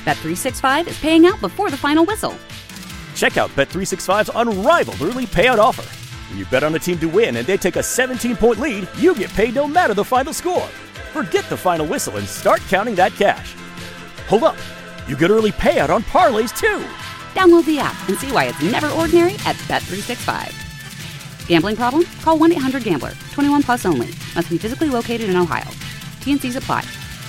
Bet365 is paying out before the final whistle. Check out Bet365's unrivaled early payout offer. When you bet on a team to win and they take a 17-point lead, you get paid no matter the final score. Forget the final whistle and start counting that cash. Hold up. You get early payout on parlays, too. Download the app and see why it's never ordinary at Bet365. Gambling problem? Call 1-800-GAMBLER. 21 plus only. Must be physically located in Ohio. T&Cs apply.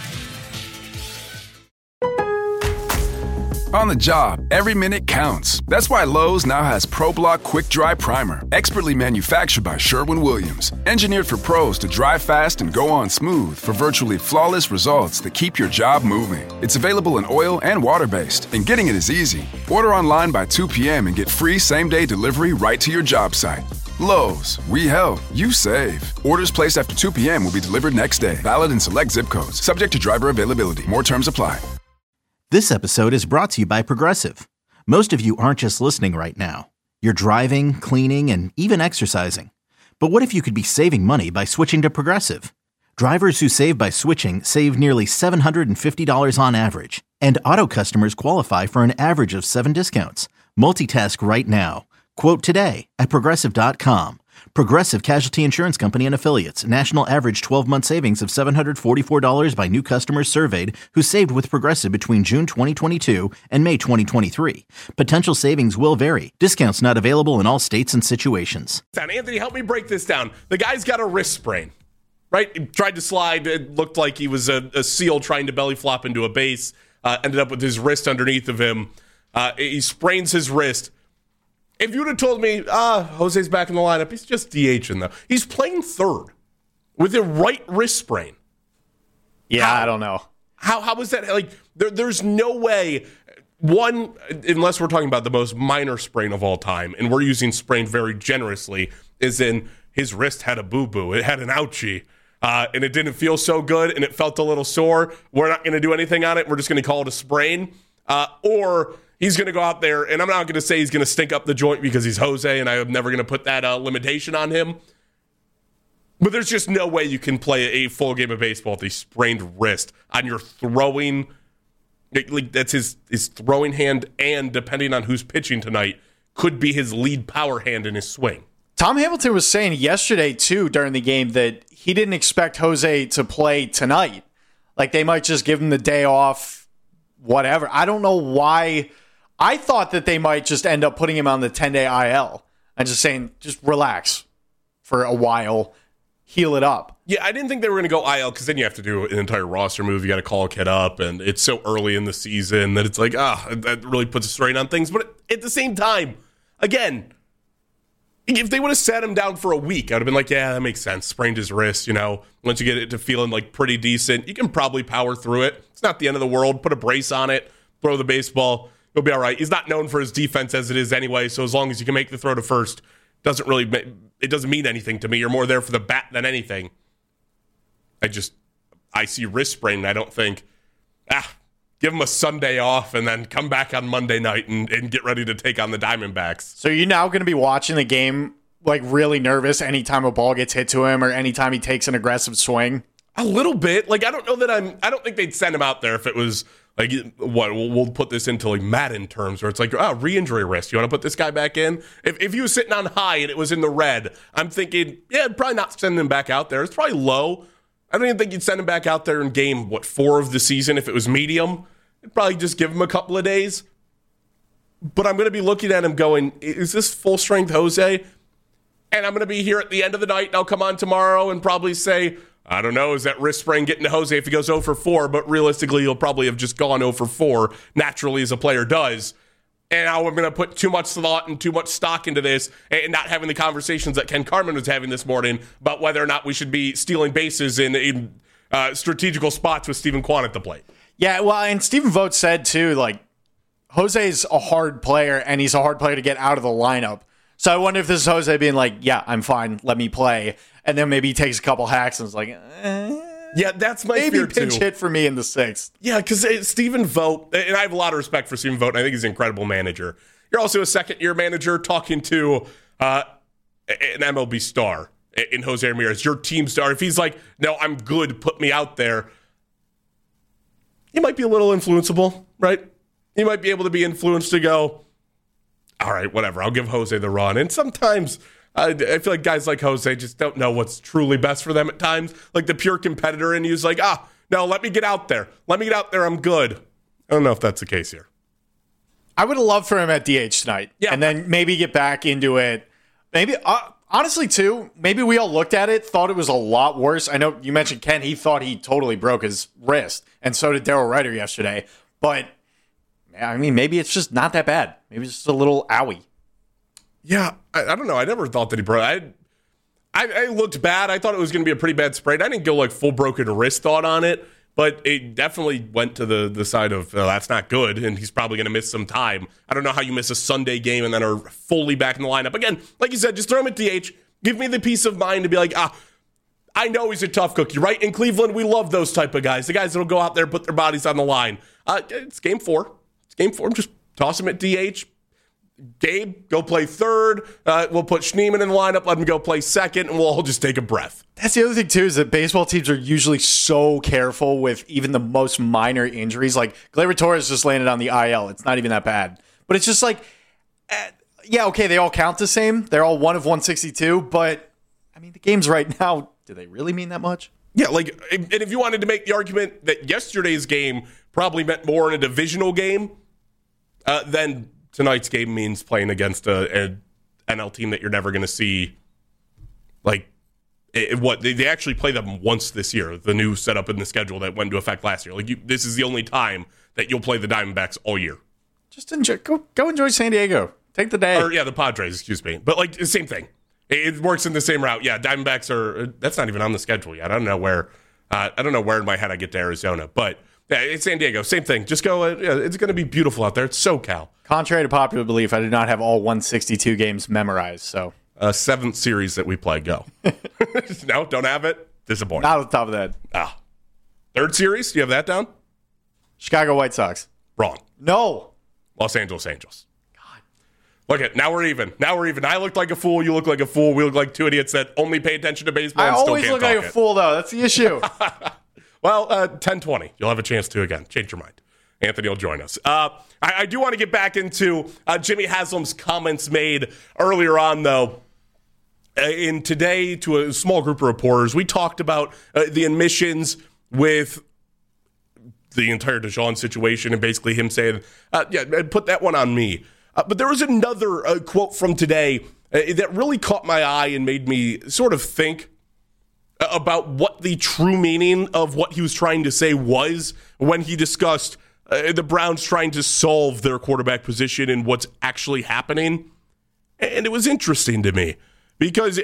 On the job, every minute counts. That's why Lowe's now has ProBlock Quick Dry Primer, expertly manufactured by Sherwin-Williams. Engineered for pros to dry fast and go on smooth for virtually flawless results that keep your job moving. It's available in oil and water-based, and getting it is easy. Order online by 2 p.m. and get free same-day delivery right to your job site. Lowe's, we help, you save. Orders placed after 2 p.m. will be delivered next day. Valid in select zip codes. Subject to driver availability. More terms apply. This episode is brought to you by Progressive. Most of you aren't just listening right now. You're driving, cleaning, and even exercising. But what if you could be saving money by switching to Progressive? Drivers who save by switching save nearly $750 on average. And auto customers qualify for an average of 7 discounts. Multitask right now. Quote today at Progressive.com. Progressive Casualty Insurance Company and Affiliates. National average 12-month savings of $744 by new customers surveyed who saved with Progressive between June 2022 and May 2023. Potential savings will vary. Discounts not available in all states and situations. Anthony, help me break this down. The guy's got a wrist sprain, right? He tried to slide. It looked like he was a seal trying to belly flop into a base. Ended up with his wrist underneath of him. He sprains his wrist. If you would have told me, Jose's back in the lineup, he's just DHing, though. He's playing third with a right wrist sprain. Yeah, I don't know. How is that? Like, there's no way. One, unless we're talking about the most minor sprain of all time, and we're using sprain very generously, is in his wrist had a boo-boo. It had an ouchie, and it didn't feel so good, and it felt a little sore. We're not going to do anything on it. We're just going to call it a sprain. Or he's going to go out there, and I'm not going to say he's going to stink up the joint because he's Jose, and I'm never going to put that limitation on him. But there's just no way you can play a full game of baseball with a sprained wrist on your throwing. Like that's his throwing hand, and depending on who's pitching tonight, could be his lead power hand in his swing. Tom Hamilton was saying yesterday, too, during the game that he didn't expect Jose to play tonight. Like, they might just give him the day off, whatever. I don't know why. I thought that they might just end up putting him on the 10-day IL and just saying, just relax for a while, heal it up. Yeah, I didn't think they were going to go IL because then you have to do an entire roster move. You got to call a kid up, and it's so early in the season that it's like, that really puts a strain on things. But at the same time, again, if they would have sat him down for a week, I would have been like, yeah, that makes sense. Sprained his wrist, once you get it to feeling like pretty decent, you can probably power through it. It's not the end of the world. Put a brace on it, throw the baseball. He'll be all right. He's not known for his defense as it is anyway, so as long as you can make the throw to first, it doesn't mean anything to me. You're more there for the bat than anything. I see wrist sprain, and I don't think, give him a Sunday off and then come back on Monday night and get ready to take on the Diamondbacks. So you're now going to be watching the game like really nervous anytime a ball gets hit to him or anytime he takes an aggressive swing? A little bit. Like, I don't think they'd send him out there if it was like, we'll put this into like Madden terms where it's like, re-injury risk. You want to put this guy back in? If he was sitting on high and it was in the red, I'm thinking, yeah, probably not sending him back out there. It's probably low. I don't even think you'd send him back out there in game, 4 of the season if it was medium. You'd probably just give him a couple of days. But I'm going to be looking at him going, is this full-strength Jose? And I'm going to be here at the end of the night, and I'll come on tomorrow and probably say, I don't know, is that wrist sprain getting to Jose if he goes 0 for 4? But realistically, he'll probably have just gone 0 for 4, naturally as a player does. And now we're going to put too much thought and too much stock into this and not having the conversations that Ken Carman was having this morning about whether or not we should be stealing bases in strategical spots with Stephen Kwan at the plate. Yeah, well, and Stephen Vogt said, too, like, Jose's a hard player, and he's a hard player to get out of the lineup. So I wonder if this is Jose being like, yeah, I'm fine, let me play. And then maybe he takes a couple hacks and is like, yeah, that's my maybe fear, pinch too. hit for me in the 6th. Yeah, because Stephen Vogt, and I have a lot of respect for Stephen Vogt, and I think he's an incredible manager. You're also a second-year manager talking to an MLB star in Jose Ramirez, your team star. If he's like, no, I'm good, put me out there. he might be a little influenceable, right? He might be able to be influenced to go, all right, whatever, I'll give Jose the run. And sometimes I feel like guys like Jose just don't know what's truly best for them at times. Like the pure competitor in you's like, no, let me get out there. Let me get out there. I'm good. I don't know if that's the case here. I would have loved for him at DH tonight. Yeah. And then maybe get back into it. Maybe, honestly, too, maybe we all looked at it, thought it was a lot worse. I know you mentioned Ken. He thought he totally broke his wrist. And so did Daryl Ryder yesterday. But, I mean, maybe it's just not that bad. Maybe it's just a little owie. Yeah, I don't know. I never thought that he broke. I looked bad. I thought it was going to be a pretty bad sprain. I didn't go like full broken wrist thought on it. But it definitely went to the side of, that's not good, and he's probably going to miss some time. I don't know how you miss a Sunday game and then are fully back in the lineup. Again, like you said, just throw him at DH. Give me the peace of mind to be like, I know he's a tough cookie, right? In Cleveland, we love those type of guys. The guys that'll go out there and put their bodies on the line. It's game 4. It's game 4. Just toss him at DH. Gabe, go play third. We'll put Schneemann in the lineup, let him go play second, and we'll all just take a breath. That's the other thing, too, is that baseball teams are usually so careful with even the most minor injuries. Like, Gleyber Torres just landed on the IL. It's not even that bad. But it's just like, yeah, okay, they all count the same. They're all 1 of 162. But, I mean, the games right now, do they really mean that much? Yeah, like, and if you wanted to make the argument that yesterday's game probably meant more in a divisional game, then tonight's game means playing against an NL team that you're never going to see. Like, they actually play them once this year, the new setup in the schedule that went into effect last year. Like, this is the only time that you'll play the Diamondbacks all year. Just enjoy, go enjoy San Diego. Take the day. Or, yeah, the Padres, excuse me. But, like, the same thing. It works in the same route. Yeah, Diamondbacks are, that's not even on the schedule yet. I don't know where in my head I get to Arizona. But, yeah, it's San Diego. Same thing. Just go, it's going to be beautiful out there. It's SoCal. Contrary to popular belief, I did not have all 162 games memorized, so. 7th series that we play, go. No, don't have it? Disappointing. Not at the top of that. 3rd series? Do you have that down? Chicago White Sox. Wrong. No. Los Angeles Angels. God. Look at, now we're even. I looked like a fool. You look like a fool. We look like two idiots that only pay attention to baseball and still can't talk it. I always look like a fool, though. That's the issue. Well, 10:20. You'll have a chance to, again, change your mind. Anthony will join us. I do want to get back into Jimmy Haslam's comments made earlier on, though. In today, to a small group of reporters, we talked about the admissions with the entire Deshaun situation and basically him saying, put that one on me. But there was another quote from today that really caught my eye and made me sort of think about what the true meaning of what he was trying to say was when he discussed the Browns trying to solve their quarterback position and what's actually happening. And it was interesting to me because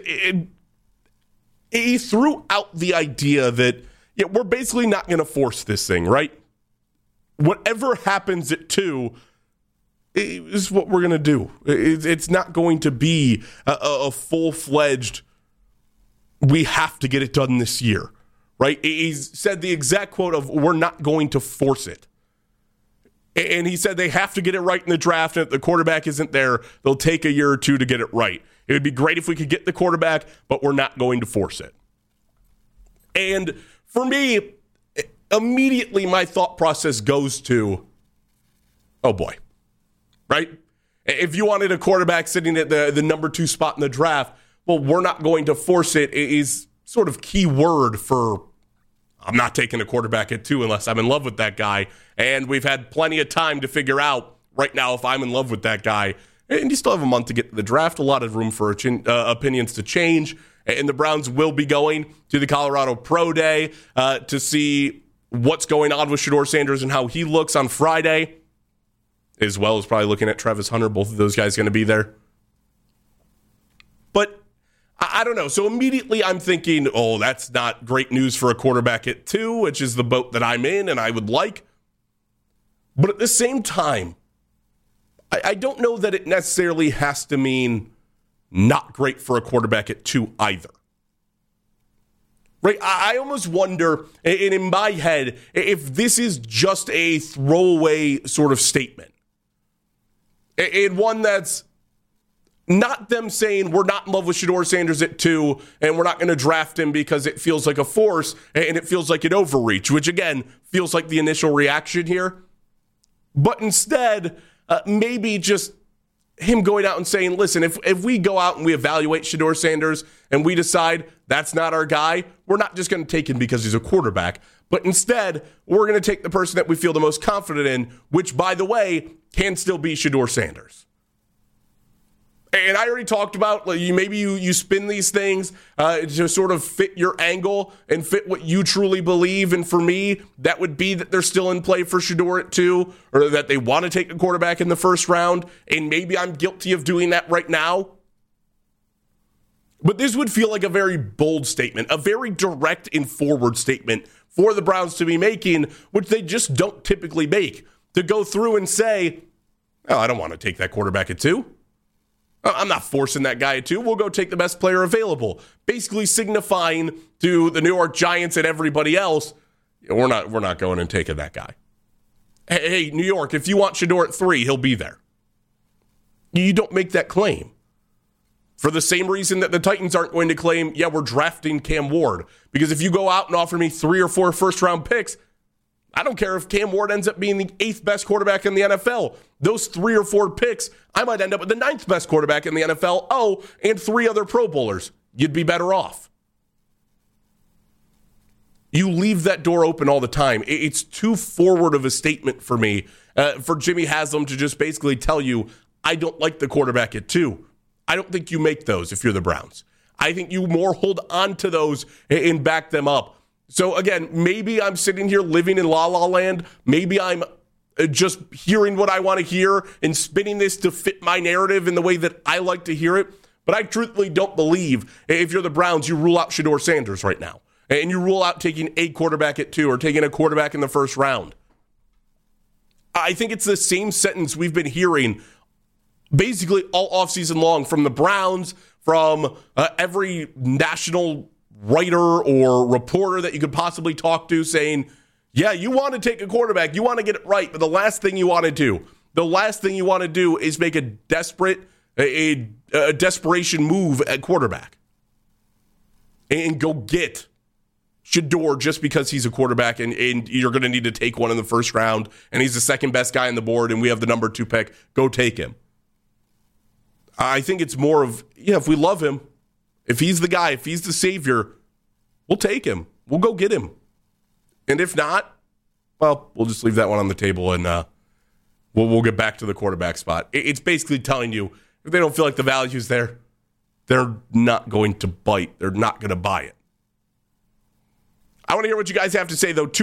he threw out the idea that we're basically not going to force this thing, right? Whatever happens at 2 is what we're going to do. It's not going to be a full-fledged, we have to get it done this year, right? He said the exact quote of, we're not going to force it. And he said they have to get it right in the draft, and if the quarterback isn't there, they'll take a year or 2 to get it right. It would be great if we could get the quarterback, but we're not going to force it. And for me, immediately my thought process goes to, oh boy, right? If you wanted a quarterback sitting at the number 2 spot in the draft, well, we're not going to force it is sort of key word for I'm not taking a quarterback at 2 unless I'm in love with that guy. And we've had plenty of time to figure out right now if I'm in love with that guy. And you still have a month to get to the draft, a lot of room for opinions to change. And the Browns will be going to the Colorado Pro Day to see what's going on with Shedeur Sanders and how he looks on Friday, as well as probably looking at Travis Hunter. Both of those guys going to be there. But I don't know. So immediately I'm thinking, oh, that's not great news for a quarterback at 2, which is the boat that I'm in and I would like. But at the same time, I don't know that it necessarily has to mean not great for a quarterback at 2 either. Right? I almost wonder, and in my head, if this is just a throwaway sort of statement. And one that's Not them saying we're not in love with Shedeur Sanders at 2 and we're not going to draft him because it feels like a force and it feels like an overreach, which again feels like the initial reaction here. But instead, maybe just him going out and saying, listen, if we go out and we evaluate Shedeur Sanders and we decide that's not our guy, we're not just going to take him because he's a quarterback. But instead, we're going to take the person that we feel the most confident in, which, by the way, can still be Shedeur Sanders. And I already talked about, like, maybe you spin these things to sort of fit your angle and fit what you truly believe. And for me, that would be that they're still in play for Shedeur at 2, or that they want to take a quarterback in the first round. And maybe I'm guilty of doing that right now. But this would feel like a very bold statement, a very direct and forward statement for the Browns to be making, which they just don't typically make. To go through and say, oh, I don't want to take that quarterback at 2. I'm not forcing that guy at 2. We'll go take the best player available. Basically signifying to the New York Giants and everybody else, we're not going and taking that guy. Hey, New York, if you want Shedeur at 3, he'll be there. You don't make that claim. For the same reason that the Titans aren't going to claim, yeah, we're drafting Cam Ward. Because if you go out and offer me 3 or 4 first-round picks, I don't care if Cam Ward ends up being the 8th best quarterback in the NFL. Those 3 or 4 picks, I might end up with the 9th best quarterback in the NFL. Oh, and 3 other Pro Bowlers. You'd be better off. You leave that door open all the time. It's too forward of a statement for me, for Jimmy Haslam to just basically tell you, I don't like the quarterback at 2. I don't think you make those if you're the Browns. I think you more hold on to those and back them up. So again, maybe I'm sitting here living in La La Land. Maybe I'm just hearing what I want to hear and spinning this to fit my narrative in the way that I like to hear it. But I truthfully don't believe if you're the Browns, you rule out Shedeur Sanders right now. And you rule out taking a quarterback at 2 or taking a quarterback in the first round. I think it's the same sentence we've been hearing basically all offseason long from the Browns, from every national writer or reporter that you could possibly talk to saying, yeah, you want to take a quarterback, you want to get it right, but the last thing you want to do is make a desperation move at quarterback and go get Shedeur just because he's a quarterback and you're going to need to take one in the first round and he's the second best guy on the board and we have the number 2 pick, go take him. I think it's more of, yeah, if we love him, if he's the guy, if he's the savior, we'll take him. We'll go get him. And if not, well, we'll just leave that one on the table and we'll get back to the quarterback spot. It's basically telling you if they don't feel like the value's there, they're not going to bite. They're not going to buy it. I want to hear what you guys have to say, though.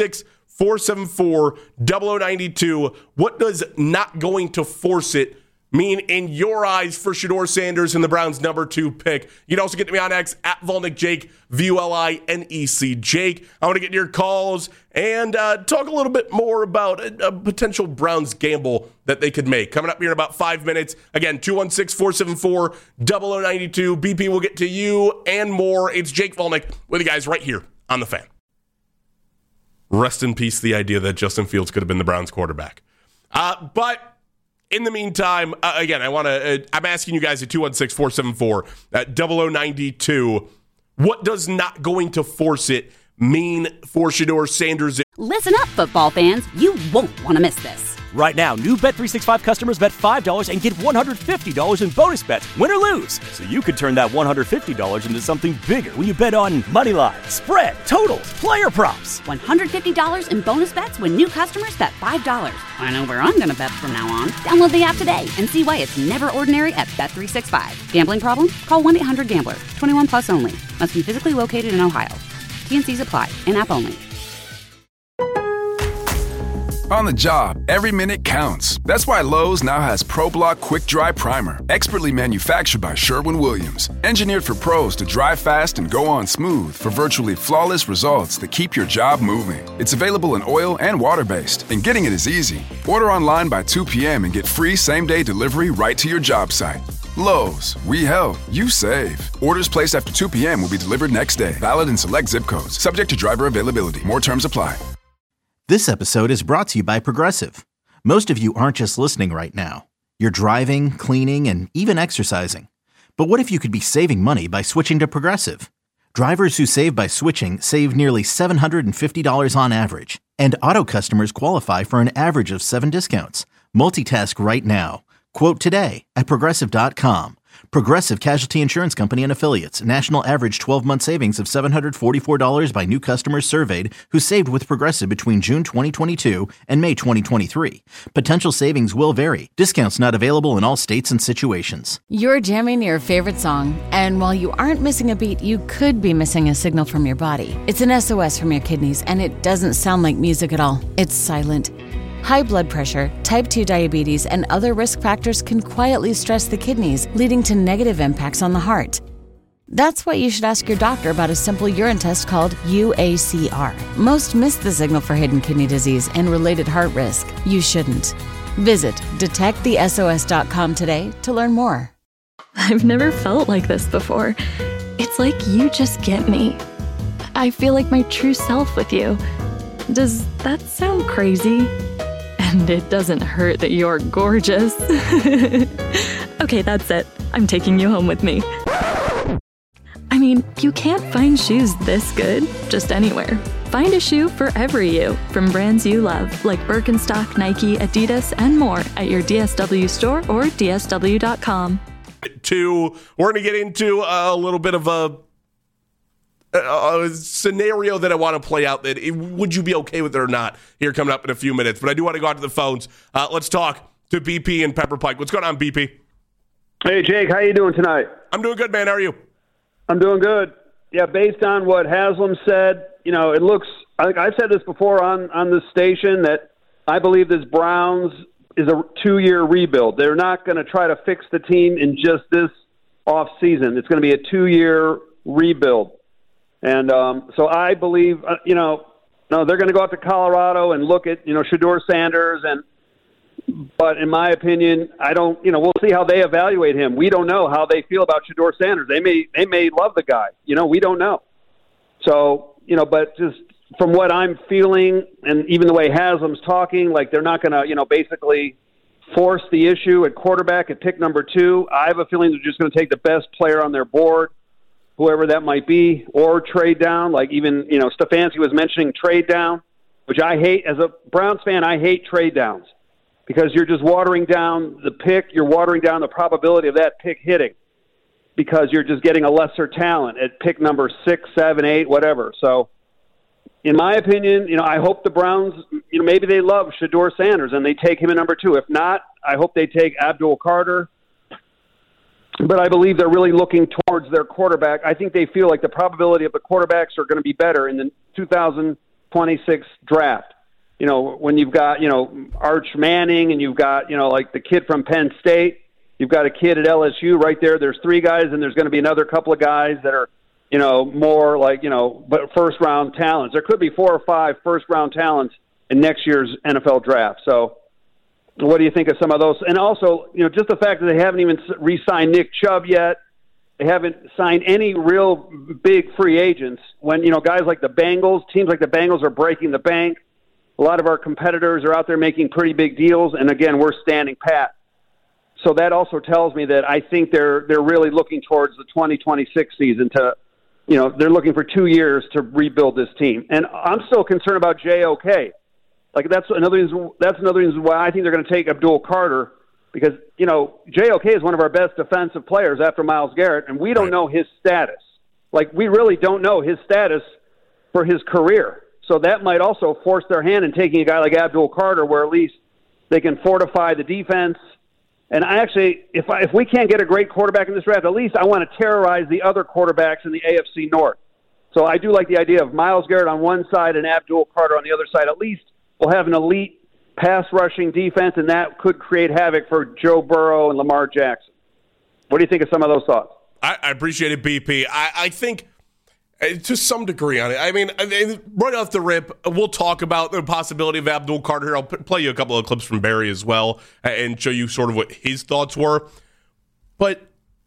216-474-0092. What does not going to force it mean in your eyes for Shedeur Sanders and the Browns' number 2 pick? You can also get to me on X at Volnick Jake, VULINEC Jake. I want to get your calls and talk a little bit more about a potential Browns gamble that they could make. Coming up here in about 5 minutes. Again, 216-474-0092. BP will get to you and more. It's Jake Volnick with you guys right here on The Fan. Rest in peace the idea that Justin Fields could have been the Browns quarterback. But in the meantime, again, I'm asking you guys at 216-474-0092, what does not going to force it mean for Shedeur Sanders? Listen up, football fans. You won't want to miss this. Right now, new Bet365 customers bet $5 and get $150 in bonus bets, win or lose. So you could turn that $150 into something bigger when you bet on money line, spread, totals, player props. $150 in bonus bets when new customers bet $5. I know where I'm going to bet from now on. Download the app today and see why it's never ordinary at Bet365. Gambling problem? Call 1-800-GAMBLER. 21 plus only. Must be physically located in Ohio. T&Cs apply. In-app only. On the job, every minute counts. That's why Lowe's now has ProBlock Quick Dry Primer, expertly manufactured by Sherwin-Williams. Engineered for pros to dry fast and go on smooth for virtually flawless results that keep your job moving. It's available in oil and water-based, and getting it is easy. Order online by 2 p.m. and get free same-day delivery right to your job site. Lowe's, we help, you save. Orders placed after 2 p.m. will be delivered next day. Valid in select zip codes. Subject to driver availability. More terms apply. This episode is brought to you by Progressive. Most of you aren't just listening right now. You're driving, cleaning, and even exercising. But what if you could be saving money by switching to Progressive? Drivers who save by switching save nearly $750 on average, and auto customers qualify for an average of 7 discounts. Multitask right now. Quote today at Progressive.com. Progressive Casualty Insurance Company and Affiliates. National average 12-month savings of $744 by new customers surveyed who saved with Progressive between June 2022 and May 2023. Potential savings will vary. Discounts not available in all states and situations. You're jamming your favorite song, and while you aren't missing a beat, you could be missing a signal from your body. It's an SOS from your kidneys, and it doesn't sound like music at all. It's silent. High blood pressure, type 2 diabetes, and other risk factors can quietly stress the kidneys, leading to negative impacts on the heart. That's why you should ask your doctor about a simple urine test called UACR. Most miss the signal for hidden kidney disease and related heart risk. You shouldn't. Visit detectthesos.com today to learn more. I've never felt like this before. It's like you just get me. I feel like my true self with you. Does that sound crazy? And it doesn't hurt that you're gorgeous. Okay, that's it. I'm taking you home with me. I mean, you can't find shoes this good just anywhere. Find a shoe for every you from brands you love, like Birkenstock, Nike, Adidas, and more at your DSW store or DSW.com. We're going to get into a little bit of a scenario that I want to play out. Would you be okay with it or not? Here coming up in a few minutes. But I do want to go out to the phones. Let's talk to BP and Pepper Pike. What's going on, BP? Hey, Jake. How you doing tonight? I'm doing good, man. How are you? I'm doing good. Yeah, based on what Haslam said, it looks – I've said this before on this station that I believe this Browns is a 2-year rebuild. They're not going to try to fix the team in just this offseason. It's going to be a 2-year rebuild. And so I believe, they're going to go out to Colorado and look at, Shedeur Sanders. But in my opinion, we'll see how they evaluate him. We don't know how they feel about Shedeur Sanders. They may love the guy. We don't know. So, but just from what I'm feeling and even the way Haslam's talking, like they're not going to, basically force the issue at quarterback at pick number 2. I have a feeling they're just going to take the best player on their board, whoever that might be, or trade down. Like even, Stefanski was mentioning trade down, which I hate. As a Browns fan, I hate trade downs because you're just watering down the pick. You're watering down the probability of that pick hitting because you're just getting a lesser talent at pick number 6, 7, 8, whatever. So in my opinion, I hope the Browns, maybe they love Shedeur Sanders and they take him at number 2. If not, I hope they take Abdul Carter. But I believe they're really looking towards their quarterback. I think they feel like the probability of the quarterbacks are going to be better in the 2026 draft. When you've got, Arch Manning and you've got, like the kid from Penn State, you've got a kid at LSU right there. There's 3 guys and there's going to be another couple of guys that are, more like, but first-round talents. There could be 4 or 5 first-round talents in next year's NFL draft. So, what do you think of some of those? And also, just the fact that they haven't even re-signed Nick Chubb yet. They haven't signed any real big free agents. When, guys like the Bengals, teams like the Bengals are breaking the bank. A lot of our competitors are out there making pretty big deals. And again, we're standing pat. So that also tells me that I think they're really looking towards the 2026 season to, they're looking for 2 years to rebuild this team. And I'm still concerned about JOK. Like that's another reason why I think they're going to take Abdul Carter because, JOK is one of our best defensive players after Myles Garrett, and we don't know his status. Like we really don't know his status for his career. So that might also force their hand in taking a guy like Abdul Carter where at least they can fortify the defense. And I actually, if we can't get a great quarterback in this draft, at least I want to terrorize the other quarterbacks in the AFC North. So I do like the idea of Myles Garrett on one side and Abdul Carter on the other side. At least we'll have an elite pass-rushing defense, and that could create havoc for Joe Burrow and Lamar Jackson. What do you think of some of those thoughts? I appreciate it, BP. I think to some degree on it. I mean, right off the rip, we'll talk about the possibility of Abdul Carter here. I'll play you a couple of clips from Barry as well and show you sort of what his thoughts were. But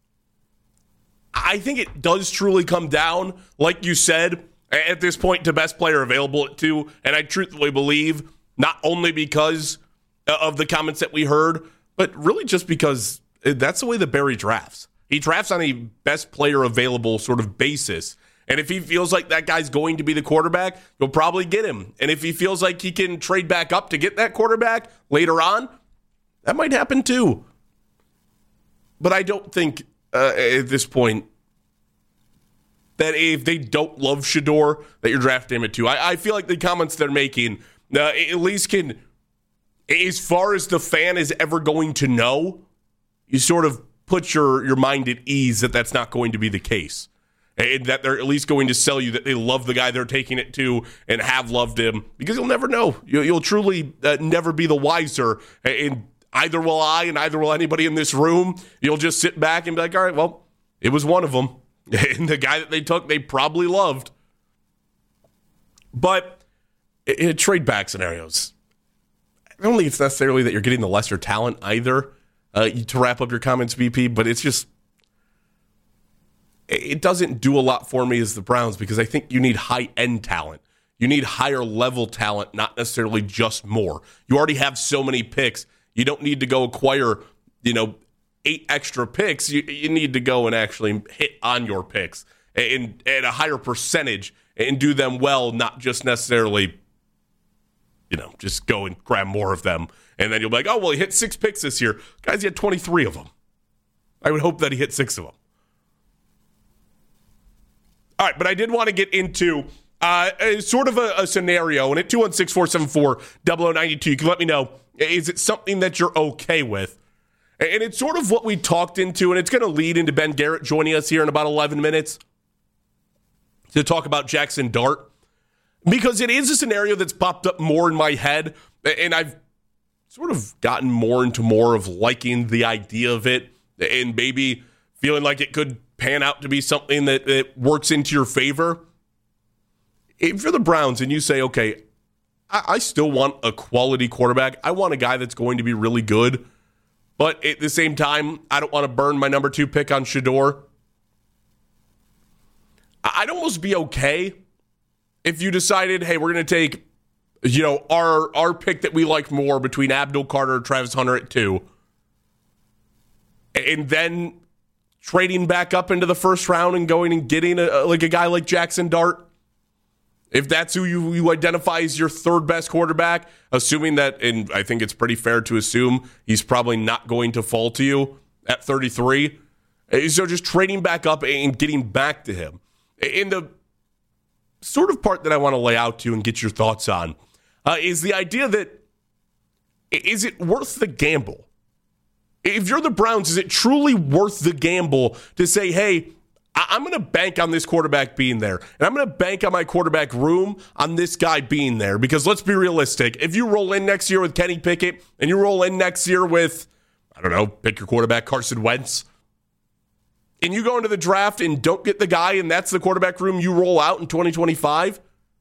I think it does truly come down, like you said, at this point, to best player available at 2. And I truthfully believe, not only because of the comments that we heard, but really just because that's the way that Barry drafts. He drafts on a best player available sort of basis. And if he feels like that guy's going to be the quarterback, he'll probably get him. And if he feels like he can trade back up to get that quarterback later on, that might happen too. But I don't think at this point that if they don't love Shedeur, that you're drafting him at 2. I feel like the comments they're making at least can, as far as the fan is ever going to know, you sort of put your mind at ease that that's not going to be the case. And that they're at least going to sell you that they love the guy they're taking it to and have loved him, because you'll never know. You'll truly never be the wiser. And either will I and either will anybody in this room. You'll just sit back and be like, all right, well, it was one of them. And the guy that they took, they probably loved. But in trade back scenarios, I don't think it's necessarily that you're getting the lesser talent either, to wrap up your comments, BP, but it's just, it doesn't do a lot for me as the Browns, because I think you need high-end talent. You need higher-level talent, not necessarily just more. You already have so many picks. You don't need to go acquire, 8 extra picks. You need to go and actually hit on your picks and at a higher percentage and do them well, not just necessarily, just go and grab more of them. And then you'll be like, oh, well, he hit 6 picks this year. Guys, he had 23 of them. I would hope that he hit 6 of them. All right, but I did want to get into sort of a scenario, and at 216-474-0092, you can let me know, is it something that you're okay with? And it's sort of what we talked into, and it's going to lead into Ben Garrett joining us here in about 11 minutes to talk about Jackson Dart, because it is a scenario that's popped up more in my head, and I've sort of gotten more into more of liking the idea of it and maybe feeling like it could pan out to be something that works into your favor. If you're the Browns and you say, okay, I still want a quality quarterback. I want a guy that's going to be really good. But at the same time, I don't want to burn my number 2 pick on Shedeur. I'd almost be okay if you decided, hey, we're going to take, our pick that we like more between Abdul Carter and Travis Hunter at 2. And then trading back up into the first round and going and getting a guy like Jackson Dart, if that's who you identify as your third best quarterback, assuming that, and I think it's pretty fair to assume he's probably not going to fall to you at 33. So just trading back up and getting back to him. And the sort of part that I want to lay out to you and get your thoughts on is the idea that, is it worth the gamble? If you're the Browns, is it truly worth the gamble to say, hey, I'm going to bank on this quarterback being there, and I'm going to bank on my quarterback room on this guy being there? Because let's be realistic. If you roll in next year with Kenny Pickett and you roll in next year with, I don't know, pick your quarterback, Carson Wentz, and you go into the draft and don't get the guy, and that's the quarterback room you roll out in 2025,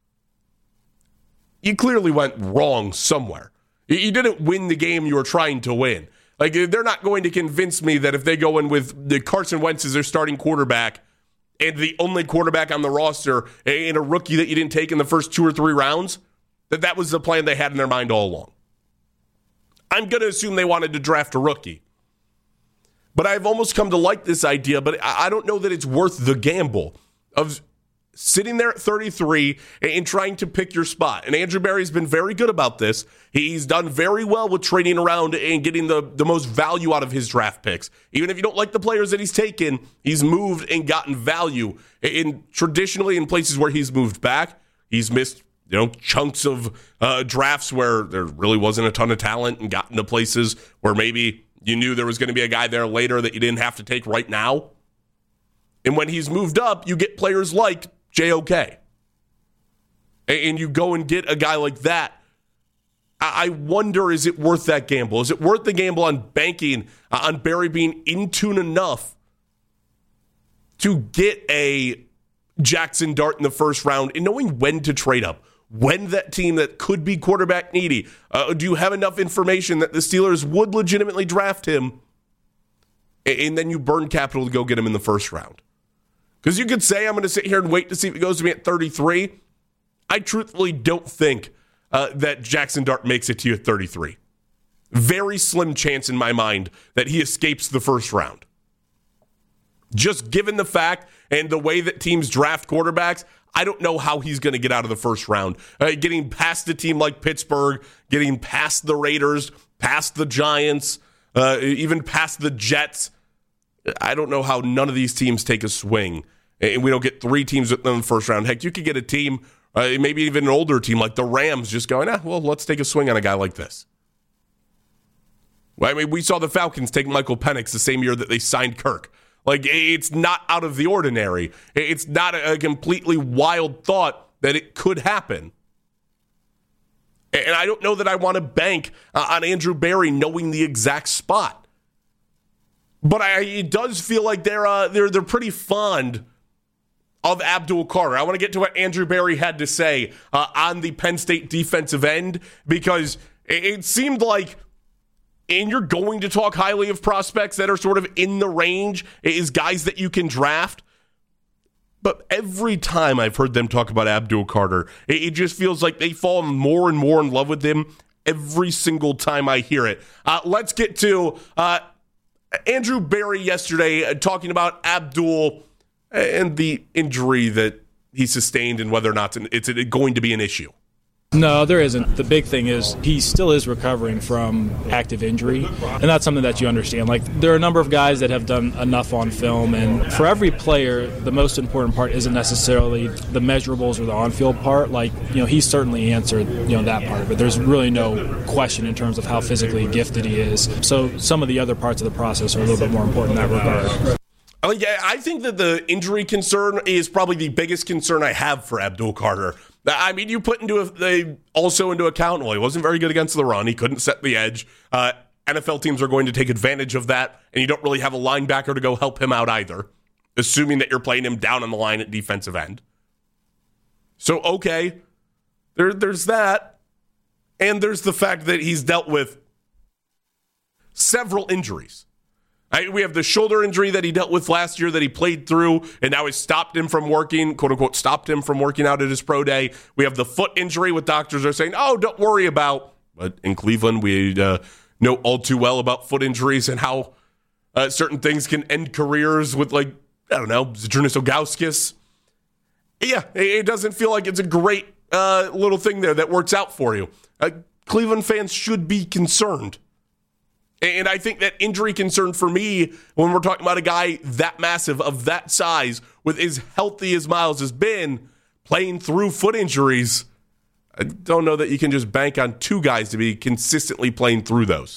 you clearly went wrong somewhere. You didn't win the game you were trying to win. Like, they're not going to convince me that if they go in with the Carson Wentz as their starting quarterback and the only quarterback on the roster and a rookie that you didn't take in the first 2 or 3 rounds, that was the plan they had in their mind all along. I'm going to assume they wanted to draft a rookie. But I've almost come to like this idea, but I don't know that it's worth the gamble of sitting there at 33 and trying to pick your spot. And Andrew Berry's been very good about this. He's done very well with trading around and getting the most value out of his draft picks. Even if you don't like the players that he's taken, he's moved and gotten value. Traditionally, in places where he's moved back, he's missed chunks of drafts where there really wasn't a ton of talent, and gotten to places where maybe you knew there was going to be a guy there later that you didn't have to take right now. And when he's moved up, you get players like JOK. And you go and get a guy like that. I wonder, is it worth that gamble? Is it worth the gamble on banking on Barry being in tune enough to get a Jackson Dart in the first round and knowing when to trade up? When that team that could be quarterback needy, do you have enough information that the Steelers would legitimately draft him, and then you burn capital to go get him in the first round? Because you could say, I'm going to sit here and wait to see if it goes to me at 33. I truthfully don't think that Jackson Dart makes it to you at 33. Very slim chance in my mind that he escapes the first round. Just given the fact and the way that teams draft quarterbacks, I don't know how he's going to get out of the first round. Getting past a team like Pittsburgh, getting past the Raiders, past the Giants, even past the Jets. I don't know how none of these teams take a swing. And we don't get 3 teams in the first round. Heck, you could get a team, maybe even an older team like the Rams, just going, well, let's take a swing on a guy like this. I mean, we saw the Falcons take Michael Penix the same year that they signed Kirk. Like, it's not out of the ordinary. It's not a completely wild thought that it could happen. And I don't know that I want to bank on Andrew Berry knowing the exact spot. But it does feel like they're pretty fond of Abdul Carter. I want to get to what Andrew Berry had to say on the Penn State defensive end, because it seemed like, and you're going to talk highly of prospects that are sort of in the range, is guys that you can draft. But every time I've heard them talk about Abdul Carter, it just feels like they fall more and more in love with him every single time I hear it. Let's get to Andrew Berry yesterday talking about Abdul and the injury that he sustained and whether or not it's going to be an issue. No, there isn't. The big thing is he still is recovering from active injury, and that's something that you understand. Like, there are a number of guys that have done enough on film, and for every player, the most important part isn't necessarily the measurables or the on-field part. Like, he's certainly answered, that part of it. There's really no question in terms of how physically gifted he is. So some of the other parts of the process are a little bit more important in that regard. Yeah, I think that the injury concern is probably the biggest concern I have for Abdul Carter. I mean, you put also into account, well, he wasn't very good against the run. He couldn't set the edge. NFL teams are going to take advantage of that, and you don't really have a linebacker to go help him out either, assuming that you're playing him down on the line at defensive end. So, okay, there's that. And there's the fact that he's dealt with several injuries. We have the shoulder injury that he dealt with last year that he played through, and now it's stopped him from working, quote unquote, stopped him from working out at his pro day. We have the foot injury, what doctors are saying, don't worry about. But in Cleveland, we know all too well about foot injuries and how certain things can end careers with, Zydrunas Ilgauskas. Yeah, it doesn't feel like it's a great little thing there that works out for you. Cleveland fans should be concerned. And I think that injury concern for me, when we're talking about a guy that massive, of that size, with as healthy as Miles has been, playing through foot injuries, I don't know that you can just bank on 2 guys to be consistently playing through those.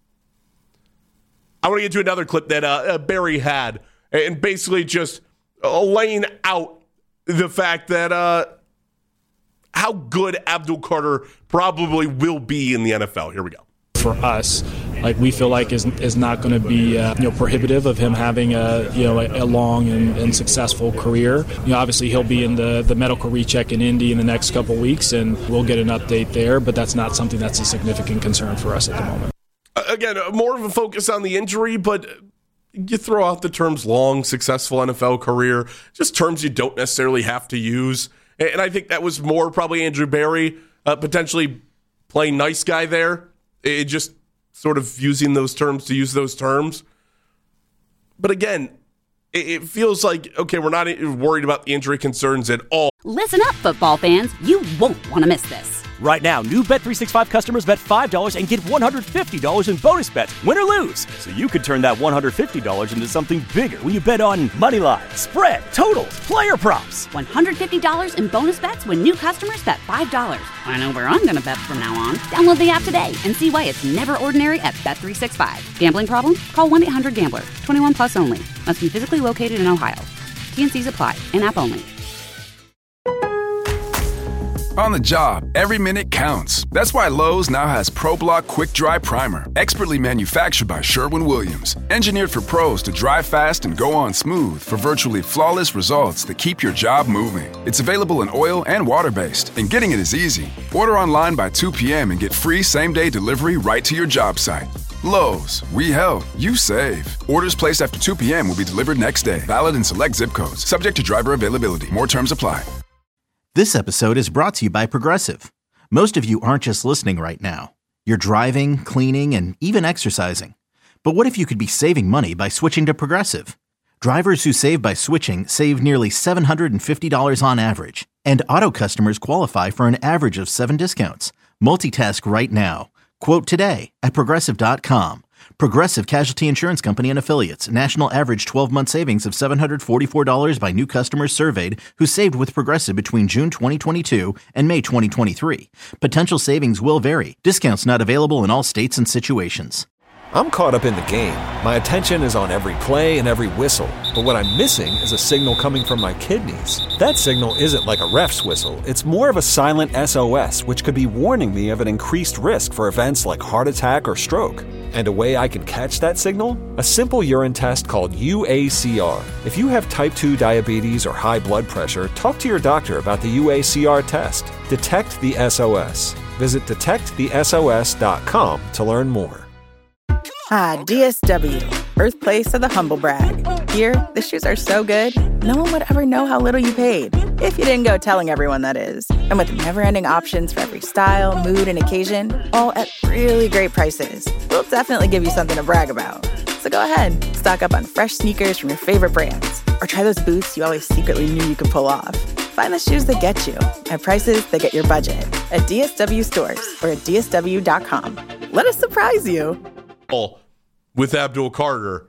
I want to get to another clip that Berry had, and basically just laying out the fact that how good Abdul Carter probably will be in the NFL. Here we go. For us, we feel like is not going to be prohibitive of him having a long and successful career. Obviously he'll be in the medical recheck in Indy in the next couple weeks, and we'll get an update there. But that's not something that's a significant concern for us at the moment. Again, more of a focus on the injury, but you throw out the terms long, successful NFL career, just terms you don't necessarily have to use. And I think that was more probably Andrew Berry potentially playing nice guy there. It just sort of using those terms to use those terms. But again, it feels like, okay, we're not worried about the injury concerns at all. Listen up, football fans. You won't want to miss this. Right now, new Bet365 customers bet $5 and get $150 in bonus bets, win or lose. So you could turn that $150 into something bigger when you bet on money line, spread, totals, player props. $150 in bonus bets when new customers bet $5. I know where I'm going to bet from now on. Download the app today and see why it's never ordinary at Bet365. Gambling problem? Call 1-800-GAMBLER. 21 plus only. Must be physically located in Ohio. T&Cs apply. In-app only. On the job, every minute counts. That's why Lowe's now has ProBlock Quick Dry Primer, expertly manufactured by Sherwin-Williams. Engineered for pros to dry fast and go on smooth for virtually flawless results that keep your job moving. It's available in oil and water-based, and getting it is easy. Order online by 2 p.m. and get free same-day delivery right to your job site. Lowe's, we help, you save. Orders placed after 2 p.m. will be delivered next day. Valid in select zip codes. Subject to driver availability. More terms apply. This episode is brought to you by Progressive. Most of you aren't just listening right now. You're driving, cleaning, and even exercising. But what if you could be saving money by switching to Progressive? Drivers who save by switching save nearly $750 on average, and auto customers qualify for an average of 7 discounts. Multitask right now. Quote today at Progressive.com. Progressive Casualty Insurance Company and Affiliates. National average 12-month savings of $744 by new customers surveyed who saved with Progressive between June 2022 and May 2023. Potential savings will vary. Discounts not available in all states and situations. I'm caught up in the game. My attention is on every play and every whistle. But what I'm missing is a signal coming from my kidneys. That signal isn't like a ref's whistle. It's more of a silent SOS, which could be warning me of an increased risk for events like heart attack or stroke. And a way I can catch that signal? A simple urine test called UACR. If you have type 2 diabetes or high blood pressure, talk to your doctor about the UACR test. Detect the SOS. Visit detectthesos.com to learn more. DSW, birthplace of the humble brag. Here, the shoes are so good, no one would ever know how little you paid. If you didn't go telling everyone, that is. And with never-ending options for every style, mood, and occasion, all at really great prices, we'll definitely give you something to brag about. So go ahead, stock up on fresh sneakers from your favorite brands, or try those boots you always secretly knew you could pull off. Find the shoes that get you at prices that get your budget at DSW stores or at DSW.com. Let us surprise you. With Abdul Carter,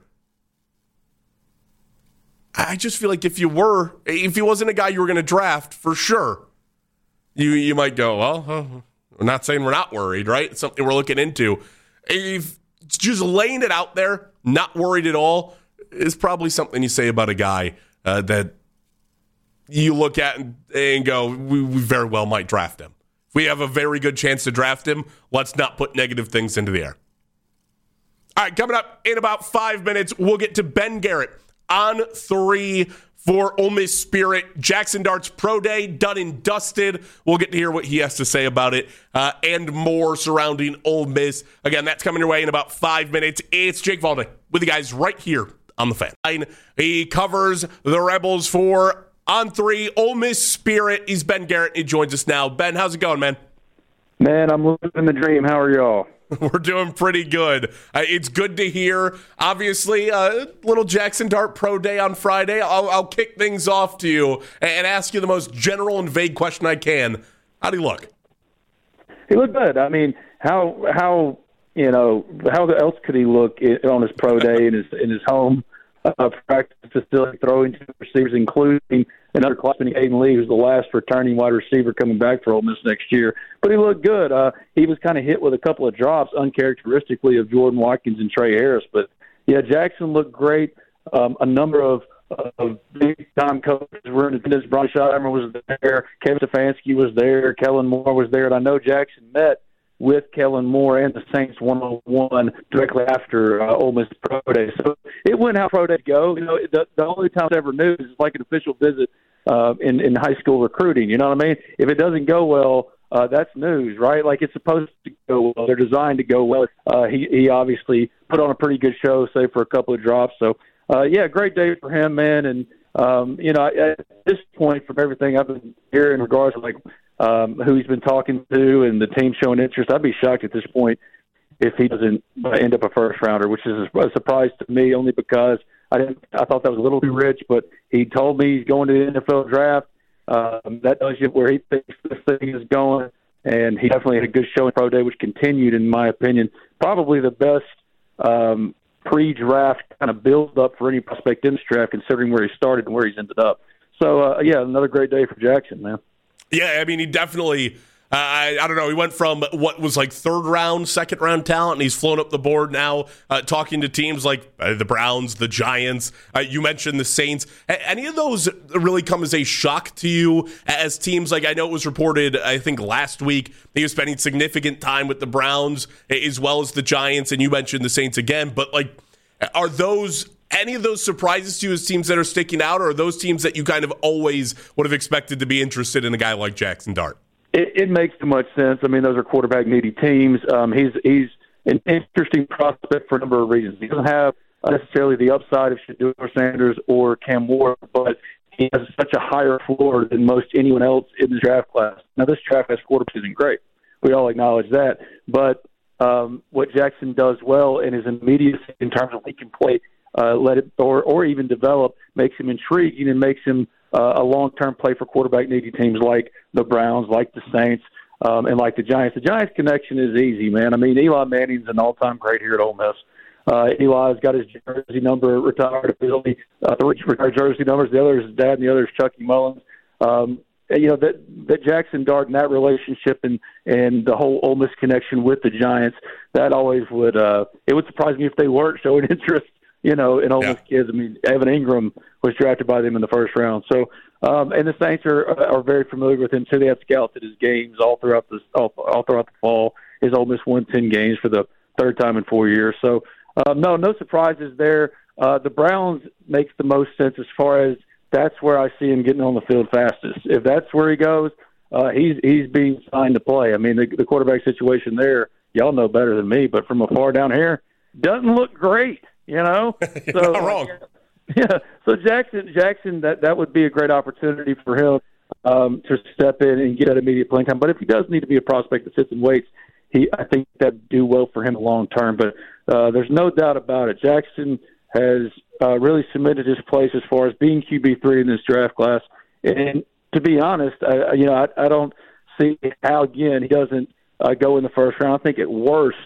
I just feel like if he wasn't a guy you were going to draft, for sure, you might go, well, we're not saying we're not worried, right? It's something we're looking into. If just laying it out there, not worried at all, is probably something you say about a guy that you look at and go, we very well might draft him. If we have a very good chance to draft him, let's not put negative things into the air. All right, coming up in about 5 minutes, we'll get to Ben Garrett on 3 for Ole Miss Spirit. Jackson Dart's Pro Day, done and dusted. We'll get to hear what he has to say about it and more surrounding Ole Miss. Again, that's coming your way in about 5 minutes. It's Jake Valdick with you guys right here on The Fan. He covers the Rebels for On 3 Ole Miss Spirit. He's Ben Garrett. He joins us now. Ben, how's it going, man? Man, I'm living the dream. How are y'all? We're doing pretty good. It's good to hear. Obviously, little Jackson Dart Pro Day on Friday. I'll kick things off to you and ask you the most general and vague question I can. How do you look? He looked good. I mean, how else could he look on his pro day in his home practice facility, throwing to receivers, including another classman, Aiden Lee, who's the last returning wide receiver coming back for Ole Miss next year. But he looked good. He was kind of hit with a couple of drops, uncharacteristically of Jordan Watkins and Trey Harris. But, yeah, Jackson looked great. A number of big-time coaches were in attendance. Brian Schottenheimer was there. Kevin Stefanski was there. Kellen Moore was there. And I know Jackson met with Kellen Moore and the Saints 101 directly after Ole Miss Pro Day. So it went how Pro Days go. You know, the only time it's ever news is like an official visit in high school recruiting. You know what I mean? If it doesn't go well, that's news, right? Like it's supposed to go well. They're designed to go well. He obviously put on a pretty good show, save for a couple of drops. So, yeah, great day for him, man. And, at this point, from everything I've been hearing in regards to, like, who he's been talking to and the team showing interest, I'd be shocked at this point if he doesn't end up a first-rounder, which is a surprise to me only because I thought that was a little too rich, but he told me he's going to the NFL draft. That tells you where he thinks this thing is going, and he definitely had a good showing Pro Day, which continued, in my opinion, probably the best pre-draft kind of build-up for any prospect in this draft, considering where he started and where he's ended up. So, yeah, another great day for Jackson, man. Yeah, I mean, he definitely, I don't know, he went from what was like third-round, second-round talent, and he's flown up the board now, talking to teams like the Browns, the Giants. You mentioned the Saints. Any of those really come as a shock to you as teams? Like, I know it was reported, I think, last week, he was spending significant time with the Browns as well as the Giants, and you mentioned the Saints again. But, like, are those any of those surprises to you as teams that are sticking out, or are those teams that you kind of always would have expected to be interested in a guy like Jackson Dart? It makes too much sense. I mean, those are quarterback-needy teams. He's an interesting prospect for a number of reasons. He doesn't have necessarily the upside of Shedeur Sanders or Cam Ward, but he has such a higher floor than most anyone else in the draft class. Now, this draft class quarterback isn't great. We all acknowledge that. But what Jackson does well and his immediacy in terms of he can play, let it or even develop, makes him intriguing and makes him a long-term play for quarterback-needy teams like the Browns, like the Saints, and like the Giants. The Giants connection is easy, man. I mean, Eli Manning's an all-time great here at Ole Miss. Eli's got his jersey number retired. There's only 3 retired jersey numbers. The other is his dad, and the other is Chucky Mullins. That Jackson Dart and that relationship and the whole Ole Miss connection with the Giants, that always would it would surprise me if they weren't showing interest, in Ole Miss kids. I mean, Evan Ingram was drafted by them in the first round. So, and the Saints are very familiar with him. So they have scouts at his games all throughout the fall. His Ole Miss won 10 games for the third time in 4 years. So, no surprises there. The Browns makes the most sense as far as that's where I see him getting on the field fastest. If that's where he goes, he's being signed to play. I mean, the quarterback situation there, y'all know better than me, but from afar down here, doesn't look great, So, not wrong. Yeah. So Jackson, that would be a great opportunity for him to step in and get that immediate playing time. But if he does need to be a prospect that sits and waits, I think that'd do well for him long term. But there's no doubt about it. Jackson has really cemented his place as far as being QB3 in this draft class. And to be honest, I don't see how, again, he doesn't go in the first round. I think at worst,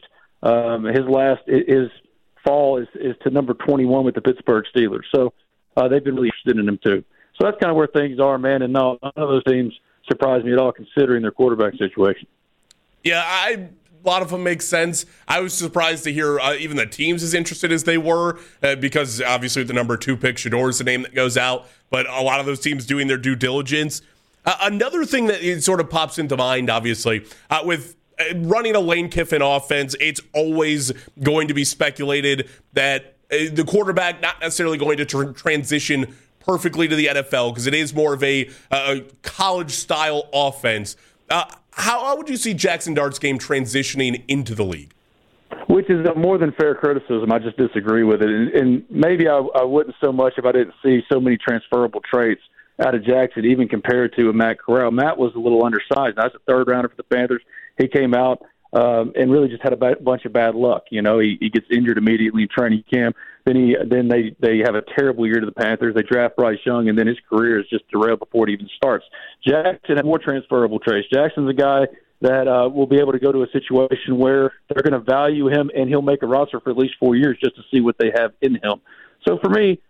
his fall is to number 21 with the Pittsburgh Steelers. So they've been really interested in him too. So that's kind of where things are, man. And no, none of those teams surprise me at all considering their quarterback situation. Yeah, a lot of them make sense. I was surprised to hear even the teams as interested as they were because obviously the number 2 pick, Shedeur, is the name that goes out, but a lot of those teams doing their due diligence. Another thing that sort of pops into mind, obviously, with running a Lane Kiffin offense, it's always going to be speculated that the quarterback not necessarily going to transition perfectly to the NFL because it is more of a college-style offense. How would you see Jackson Dart's game transitioning into the league? Which is a more than fair criticism. I just disagree with it. And maybe I wouldn't so much if I didn't see so many transferable traits out of Jackson, even compared to a Matt Corral. Matt was a little undersized. That's a third rounder for the Panthers. He came out and really just had a bunch of bad luck. He gets injured immediately in training camp. Then they have a terrible year to the Panthers. They draft Bryce Young, and then his career is just derailed before it even starts. Jackson had more transferable traits. Jackson's a guy that will be able to go to a situation where they're going to value him, and he'll make a roster for at least 4 years just to see what they have in him. So for me,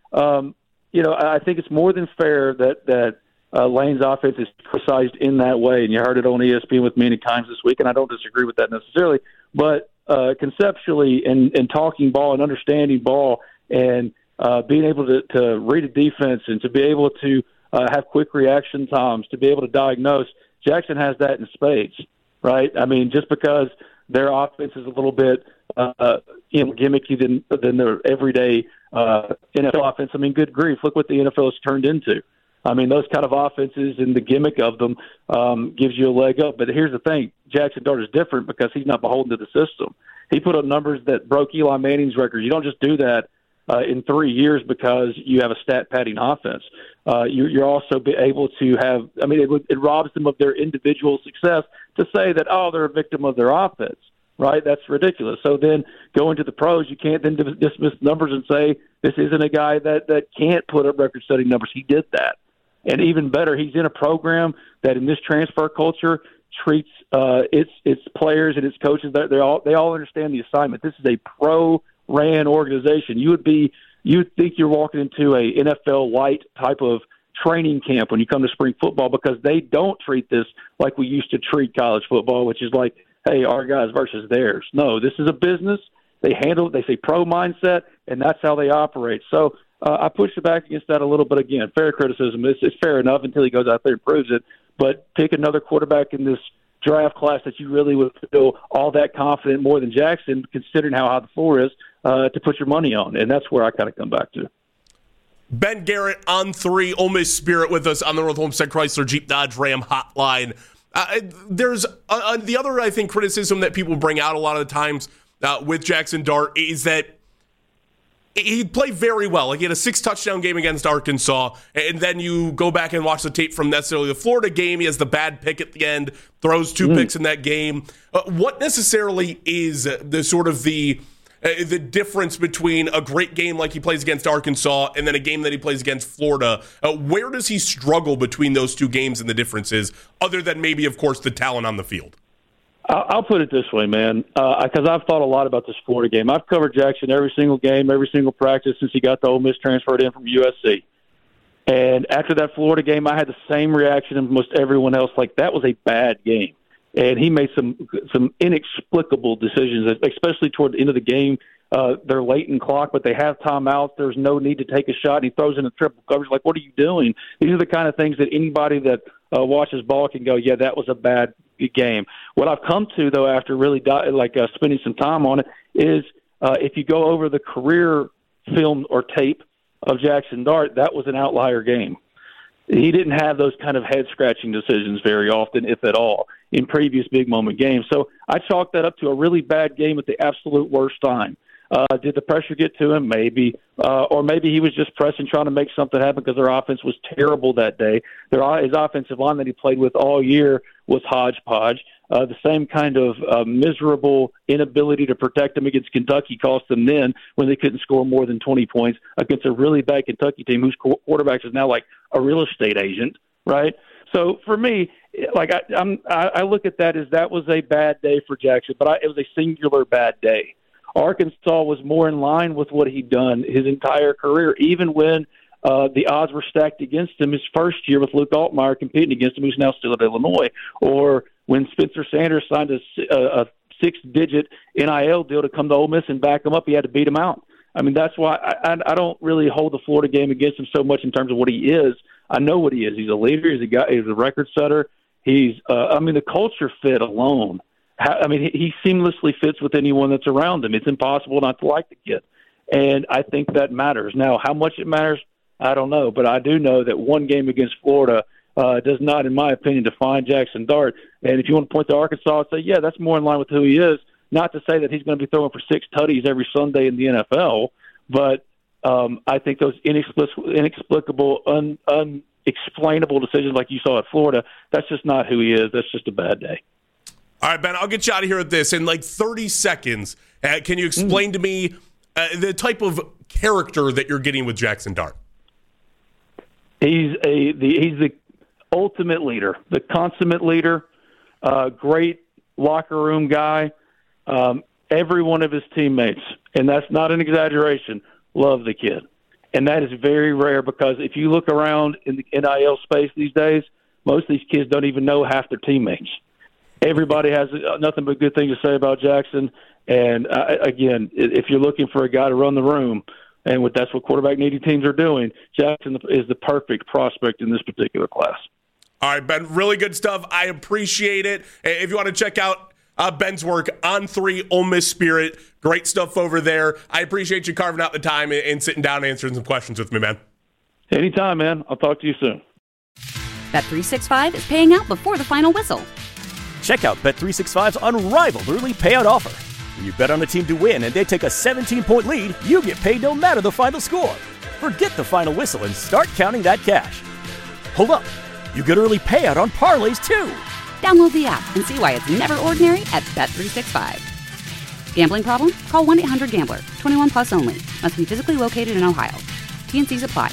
I think it's more than fair that Lane's offense is criticized in that way, and you heard it on ESPN with many times this week, and I don't disagree with that necessarily, but conceptually and talking ball and understanding ball and being able to read a defense and to be able to have quick reaction times, to be able to diagnose, Jackson has that in spades, right? I mean, just because their offense is a little bit gimmicky than their everyday NFL offense. I mean, good grief, look what the NFL has turned into. I mean, those kind of offenses and the gimmick of them gives you a leg up. But here's the thing. Jackson Dart is different because he's not beholden to the system. He put up numbers that broke Eli Manning's record. You don't just do that in 3 years because you have a stat-padding offense. You're also able to have – I mean, it robs them of their individual success to say that, they're a victim of their offense, right? That's ridiculous. So then going to the pros, you can't then dismiss numbers and say this isn't a guy that can't put up record-setting numbers. He did that. And even better, he's in a program that in this transfer culture treats its players and its coaches. They all understand the assignment. This is a pro-ran organization. You'd think you're walking into a NFL light type of training camp when you come to spring football because they don't treat this like we used to treat college football, which is like, hey, our guys versus theirs. No, this is a business. They say pro mindset, and that's how they operate. So I pushed it back against that a little bit. Again, fair criticism. It's fair enough until he goes out there and proves it. But pick another quarterback in this draft class that you really would feel all that confident more than Jackson, considering how high the floor is, to put your money on. And that's where I kind of come back to. Ben Garrett on 3, Ole Miss Spirit with us on the North Olmsted Chrysler Jeep Dodge Ram hotline. There's the other, I think, criticism that people bring out a lot of the times with Jackson Dart is that he played very well. Like, he had a 6-touchdown game against Arkansas, and then you go back and watch the tape from necessarily the Florida game. He has the bad pick at the end, throws 2 picks in that game. What necessarily is the sort of the difference between a great game like he plays against Arkansas and then a game that he plays against Florida? Where does he struggle between those 2 games and the differences, other than maybe, of course, the talent on the field? I'll put it this way, man, because I've thought a lot about this Florida game. I've covered Jackson every single game, every single practice since he got the Ole Miss transferred in from USC. And after that Florida game, I had the same reaction as most everyone else. Like, that was a bad game. And he made some inexplicable decisions, especially toward the end of the game. They're late in clock, but they have timeouts. There's no need to take a shot. And he throws in a triple coverage. Like, what are you doing? These are the kind of things that anybody that watches ball can go, yeah, that was a bad game. What I've come to, though, after really spending some time on it, is if you go over the career film or tape of Jackson Dart, that was an outlier game. He didn't have those kind of head-scratching decisions very often, if at all, in previous big-moment games. So I chalk that up to a really bad game at the absolute worst time. Did the pressure get to him? Maybe. Or maybe he was just pressing, trying to make something happen because their offense was terrible that day. His offensive line that he played with all year was hodgepodge. The same kind of miserable inability to protect him against Kentucky cost them then when they couldn't score more than 20 points against a really bad Kentucky team whose quarterback is now like a real estate agent, right? So for me, like I look at that as that was a bad day for Jackson, but it was a singular bad day. Arkansas was more in line with what he'd done his entire career, even when the odds were stacked against him his first year with Luke Altmaier competing against him, who's now still at Illinois, or when Spencer Sanders signed a 6-digit NIL deal to come to Ole Miss and back him up, he had to beat him out. I mean, that's why I don't really hold the Florida game against him so much in terms of what he is. I know what he is. He's a leader. He's a guy. He's a record setter. He's the culture fit alone. He seamlessly fits with anyone that's around him. It's impossible not to like the kid. And I think that matters. Now, how much it matters, I don't know. But I do know that one game against Florida does not, in my opinion, define Jackson Dart. And if you want to point to Arkansas and say, yeah, that's more in line with who he is, not to say that he's going to be throwing for 6 tutties every Sunday in the NFL, but I think those inexplicable, unexplainable decisions like you saw at Florida, that's just not who he is. That's just a bad day. All right, Ben, I'll get you out of here with this. In like 30 seconds, can you explain to me the type of character that you're getting with Jackson Dart? He's the ultimate leader, the consummate leader, great locker room guy. Every one of his teammates, and that's not an exaggeration, love the kid. And that is very rare because if you look around in the NIL space these days, most of these kids don't even know half their teammates. Everybody has nothing but good things to say about Jackson. And, again, if you're looking for a guy to run the room, and that's what quarterback-needy teams are doing, Jackson is the perfect prospect in this particular class. All right, Ben, really good stuff. I appreciate it. If you want to check out Ben's work, On3 Ole Miss Spirit, great stuff over there. I appreciate you carving out the time and sitting down and answering some questions with me, man. Anytime, man. I'll talk to you soon. Bet365 is paying out before the final whistle. Check out Bet365's unrivaled early payout offer. When you bet on a team to win and they take a 17-point lead, you get paid no matter the final score. Forget the final whistle and start counting that cash. Hold up. You get early payout on parlays, too. Download the app and see why it's never ordinary at Bet365. Gambling problem? Call 1-800-GAMBLER. 21 plus only. Must be physically located in Ohio. T&Cs apply.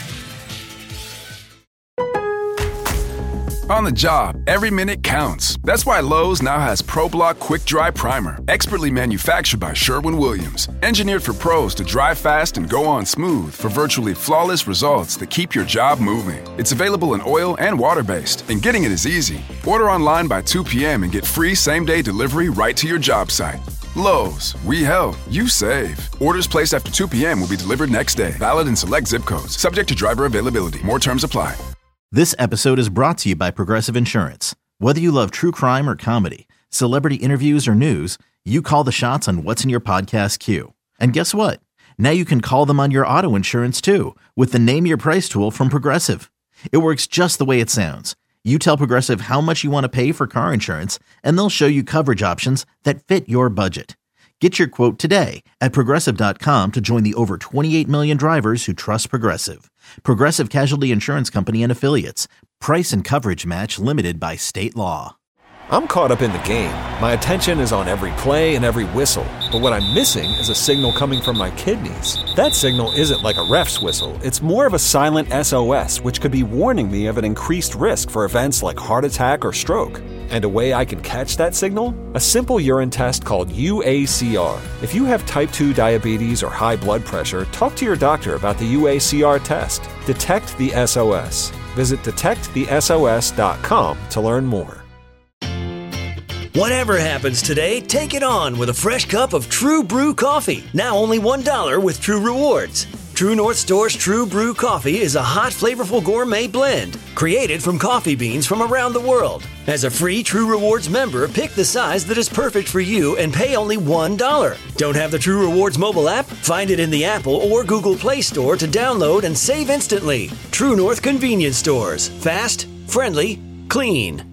On the job, every minute counts. That's why Lowe's now has ProBlock Quick Dry Primer, expertly manufactured by Sherwin-Williams. Engineered for pros to dry fast and go on smooth for virtually flawless results that keep your job moving. It's available in oil and water-based, and getting it is easy. Order online by 2 p.m. and get free same-day delivery right to your job site. Lowe's, we help, you save. Orders placed after 2 p.m. will be delivered next day. Valid in select zip codes. Subject to driver availability. More terms apply. This episode is brought to you by Progressive Insurance. Whether you love true crime or comedy, celebrity interviews or news, you call the shots on what's in your podcast queue. And guess what? Now you can call them on your auto insurance too with the Name Your Price tool from Progressive. It works just the way it sounds. You tell Progressive how much you want to pay for car insurance, and they'll show you coverage options that fit your budget. Get your quote today at Progressive.com to join the over 28 million drivers who trust Progressive. Progressive Casualty Insurance Company and Affiliates. Price and coverage match limited by state law. I'm caught up in the game. My attention is on every play and every whistle. But what I'm missing is a signal coming from my kidneys. That signal isn't like a ref's whistle. It's more of a silent SOS, which could be warning me of an increased risk for events like heart attack or stroke. And a way I can catch that signal? A simple urine test called UACR. If you have type 2 diabetes or high blood pressure, talk to your doctor about the UACR test. Detect the SOS. Visit detectthesos.com to learn more. Whatever happens today, take it on with a fresh cup of True Brew coffee. Now only $1 with True Rewards. True North Store's True Brew coffee is a hot, flavorful gourmet blend created from coffee beans from around the world. As a free True Rewards member, pick the size that is perfect for you and pay only $1. Don't have the True Rewards mobile app? Find it in the Apple or Google Play Store to download and save instantly. True North Convenience Stores. Fast, friendly, clean.